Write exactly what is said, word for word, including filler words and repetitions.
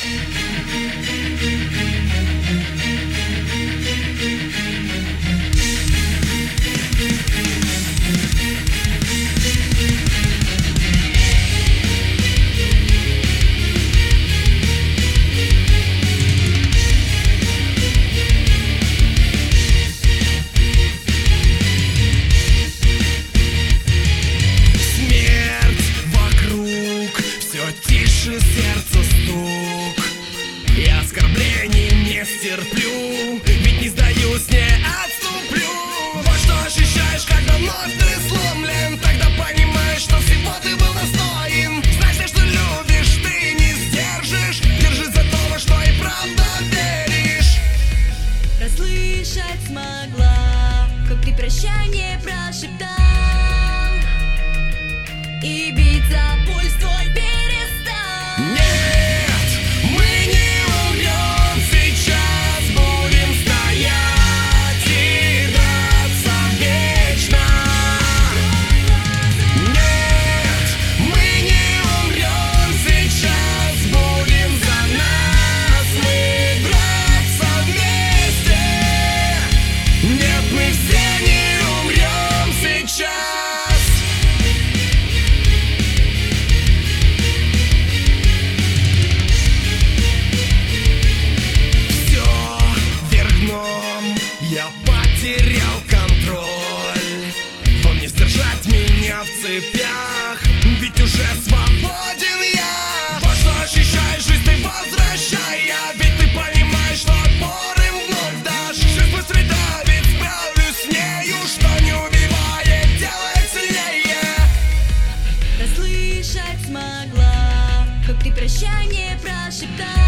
Сердце стук, я оскорблений не стерплю, ведь не сдаюсь, не отступлю. Вот что ощущаешь, когда вновь ты сломлен, тогда понимаешь, что всего ты был достоин. Знаешь, что любишь, ты не сдержишь, держись за то, во что и правда веришь. Расслышать смогла, как ты прощание прошептал, и бить за пульс твой перестал. Нет, мы не умрем, сейчас будем стоять и драться вечно. Нет, мы не умрем, сейчас будем за нас мы драться вместе. Нет, мы все не умрем сейчас. Я потерял контроль, вам не сдержать меня в цепях, ведь уже свободен я. Вот что ощущаешь, жизнь ты возвращая, ведь ты понимаешь, что отпор им вновь дашь. Жизнь быстро давит, справлюсь с нею, что не убивает, делает сильнее. Расслышать смогла, как ты прощание прошептал,